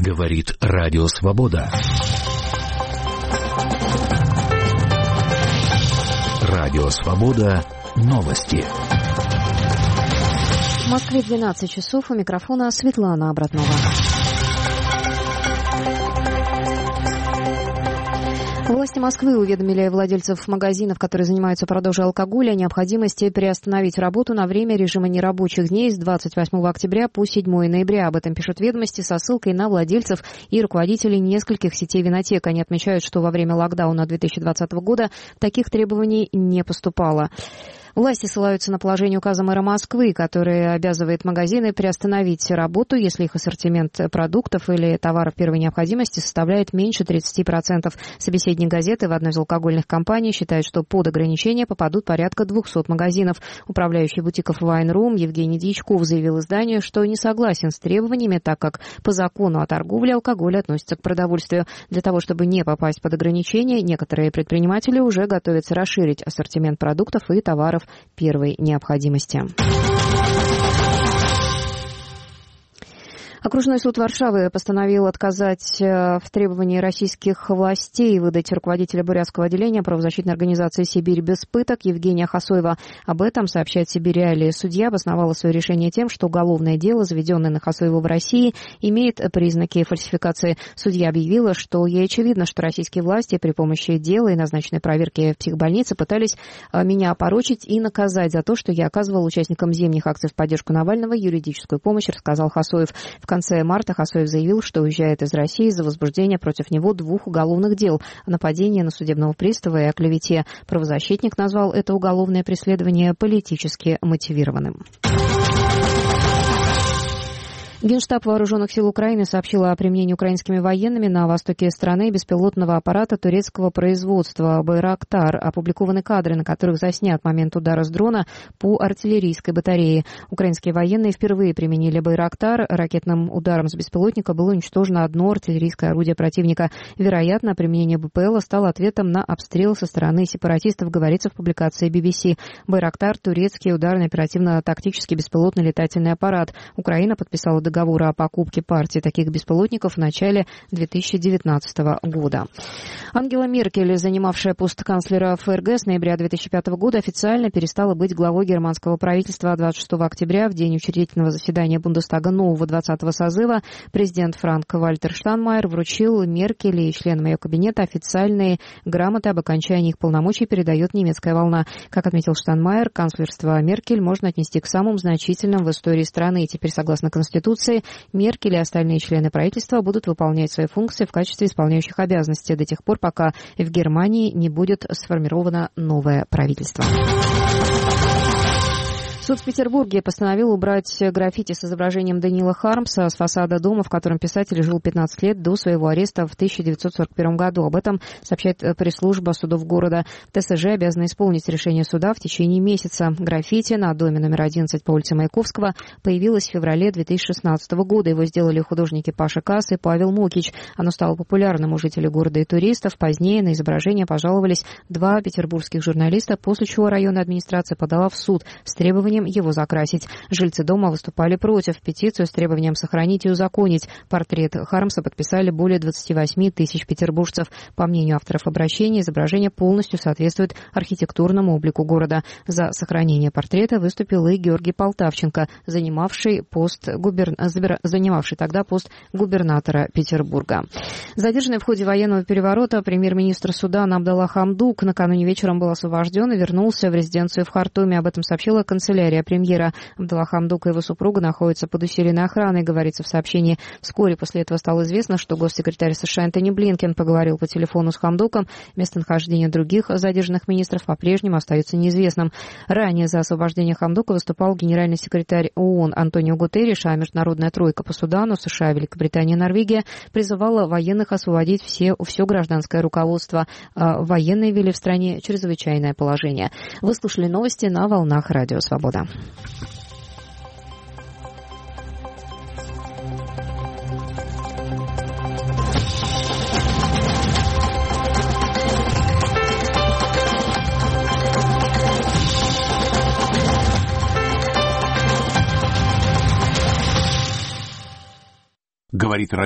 Говорит Радио Свобода. Радио Свобода. Новости. В Москве 12 часов. У микрофона Светлана Обратнова. Власти Москвы уведомили владельцев магазинов, которые занимаются продажей алкоголя, о необходимости приостановить работу на время режима нерабочих дней с 28 октября по 7 ноября. Об этом пишут «Ведомости» со ссылкой на владельцев и руководителей нескольких сетей винотек. Они отмечают, что во время локдауна 2020 года таких требований не поступало. Власти ссылаются на положение указа мэра Москвы, который обязывает магазины приостановить работу, если их ассортимент продуктов или товаров первой необходимости составляет меньше 30%. Собеседник газеты в одной из алкогольных компаний считает, что под ограничения попадут порядка 200 магазинов. Управляющий бутиков Wine Room Евгений Дьячков заявил изданию, что не согласен с требованиями, так как по закону о торговле алкоголь относится к продовольствию. Для того, чтобы не попасть под ограничения, некоторые предприниматели уже готовятся расширить ассортимент продуктов и товаров первой необходимости. Окружной суд Варшавы постановил отказать в требовании российских властей выдать руководителя бурятского отделения правозащитной организации «Сибирь без пыток» Евгения Хасоева. Об этом сообщает «Сибирь Реалии». Судья обосновала свое решение тем, что уголовное дело, заведенное на Хасоева в России, имеет признаки фальсификации. Судья объявила, что ей очевидно, что российские власти при помощи дела и назначенной проверки в психбольнице пытались меня опорочить и наказать за то, что я оказывал участникам зимних акций в поддержку Навального юридическую помощь, рассказал Хасоев. В конце марта Хасоев заявил, что уезжает из России из-за возбуждения против него 2 уголовных дел о нападении на судебного пристава и о клевете. Правозащитник назвал это уголовное преследование политически мотивированным. Генштаб Вооруженных сил Украины сообщил о применении украинскими военными на востоке страны беспилотного аппарата турецкого производства «Байрактар». Опубликованы кадры, на которых заснят момент удара с дрона по артиллерийской батарее. Украинские военные впервые применили «Байрактар». Ракетным ударом с беспилотника было уничтожено одно артиллерийское орудие противника. Вероятно, применение БПЛ стало ответом на обстрел со стороны сепаратистов, говорится в публикации BBC. «Байрактар» — турецкий ударный оперативно-тактический беспилотный летательный аппарат. Украина подписала договора о покупке партии таких беспилотников в начале 2019 года. Ангела Меркель, занимавшая пост канцлера ФРГ с ноября 2005 года, официально перестала быть главой германского правительства 26 октября, в день учредительного заседания Бундестага нового 20-го созыва. Президент Франк-Вальтер Штайнмайер вручил Меркель и членам ее кабинета официальные грамоты об окончании их полномочий, передает немецкая волна. Как отметил Штайнмайер, канцлерство Меркель можно отнести к самым значительным в истории страны. Теперь, согласно Конституции, Меркель и остальные члены правительства будут выполнять свои функции в качестве исполняющих обязанности до тех пор, пока в Германии не будет сформировано новое правительство. Суд в Петербурге постановил убрать граффити с изображением Даниила Хармса с фасада дома, в котором писатель жил 15 лет до своего ареста в 1941 году. Об этом сообщает пресс-служба судов города. ТСЖ обязана исполнить решение суда в течение месяца. Граффити на доме номер 11 по улице Маяковского появилось в феврале 2016 года. Его сделали художники Паша Касс и Павел Мокич. Оно стало популярным у жителей города и туристов. Позднее на изображение пожаловались 2 петербургских журналиста, после чего районная администрация подала в суд с требованием его закрасить. Жильцы дома выступали против. Петицию с требованием сохранить и узаконить портрет Хармса подписали более 28 тысяч петербуржцев. По мнению авторов обращения, изображение полностью соответствует архитектурному облику города. За сохранение портрета выступил и Георгий Полтавченко, занимавший тогда пост губернатора Петербурга. Задержанный в ходе военного переворота премьер-министр Судана Абдалла Хамдук накануне вечером был освобожден и вернулся в резиденцию в Хартуме. Об этом сообщила канцелярия премьера. Абдалла Хамдук и его супруга находятся под усиленной охраной, говорится в сообщении. Вскоре после этого стало известно, что госсекретарь США Энтони Блинкен поговорил по телефону с Хамдуком. Местонахождение других задержанных министров по-прежнему остается неизвестным. Ранее за освобождение Хамдука выступал генеральный секретарь ООН Антонио Гутерриш, а международная тройка по Судану, США, Великобритания и Норвегия призывала военных освободить все гражданское руководство. Военные ввели в стране чрезвычайное положение. Вы слушали новости на волнах Радио Свобода. Говорит